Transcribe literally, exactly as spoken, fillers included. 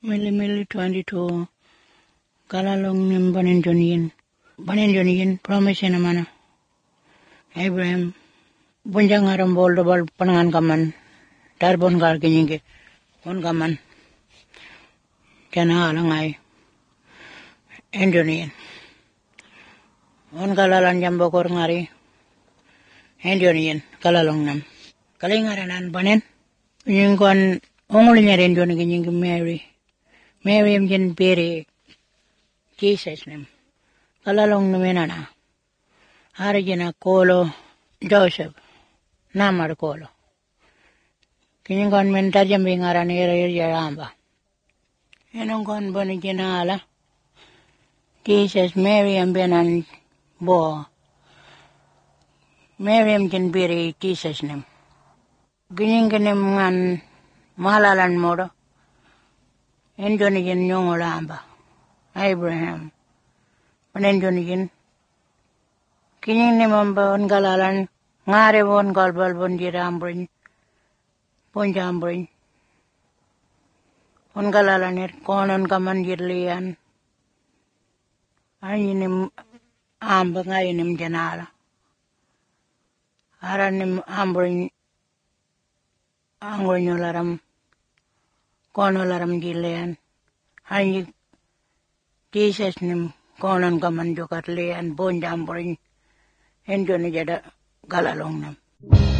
Mili mili twenty-two. Kalalong nim banin joniyin. Banin joniyin promise na mana. Abraham. Bunjang aram bol dobal panangan kaman. Tarbon gar kinyinge. On kaman. Jana alang ay. Enjoniyin. On kalalan jambokor ngari. Enjoniyin. Kalalong nam. Kalingaranan banin. Yung kon ongol niya rin doon yung Mary. Mary yung dyan peri. Jesus name. Kalalong namin na. Hari dyan kolo Joseph. Namar kolo. Kinyang kon mentar dyan bingaran ira ira ramba. Yanong kon bani dyan ala. Jesus Mary yung binan bo. Mary yung dyan peri Jesus name. Gining-gining ngan mahalalan mo do. Indonesian yung ulamba. Abraham. Panindonesian. Kining ni mambon galalan. Ngare bon galbal bon dirambrin. Punjambrin. On galalan er konon kaman dirlian. Ayinim amba ngayinim janala. Aranim ambrin. Anggonyo laram, kono laram gilean, hanyi Jesus nim konon kaman jokat lean, bonjambring, enjo ni jada galalong nam.